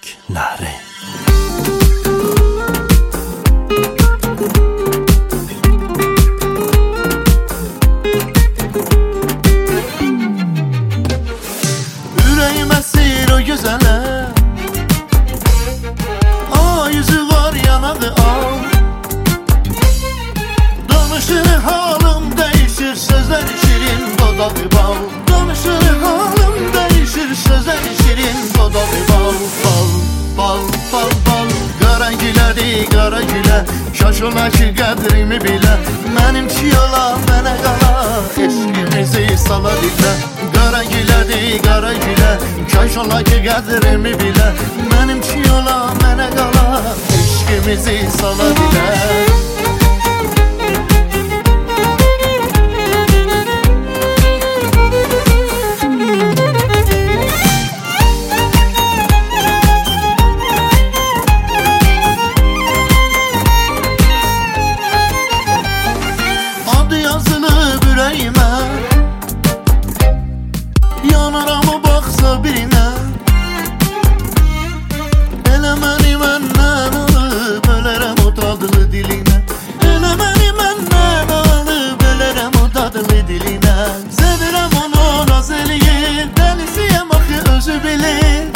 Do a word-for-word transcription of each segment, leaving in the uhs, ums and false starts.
eşkləri. Ürəyim əsir o gözələ, a yüzü var yanağı al. Danışır halım dəyişir, sözlər şirin, dodağı bal. Danışır halım dəyişir, sözlər şirin, dodağı bal. Bal, bal, bal, bal. Qara gülədir, qara gülə, şaş ola ki qədrimi bilə. Mənim çiyola, mənə qala, eşqimizi sala dilə. Qara gülədir, qara gülə, şaş ola ki qədrimi bilə. Mənim çiyola, mənə qala, eşqimizi sala dilə. Yanaram o baxsa birinə, elə məni məndən alıb ölərəm o dadlı dilinə. Elə məni məndən alıb ölərəm o dadlı dilinə. Sevirəm onu naz eləyir, dəlisiyəm axı özü bilir.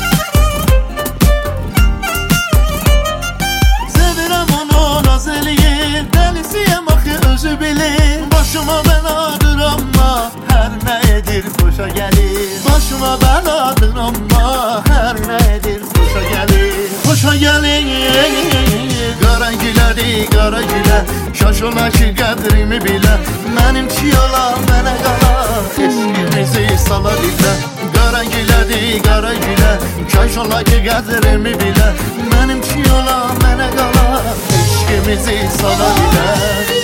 Sevirəm onu naz eləyir, dəlisiyəm axı özü bilir. Başıma bəladır amma hər nə edir xoşa gəlir. Başıma bəladır amma hər nə edir xoşa gəlir. Xoşa gəlir. Qara gülədir, qara gülə, şaş ola ki qədrimi bilə. Mənim çiyola, mənə qala, eşqimizi sala dilə. Qara gülədir, qara gülə, şaş ola ki qədrimi bilə. Mənim çiyola, mənə qala, eşqimizi sala dilə.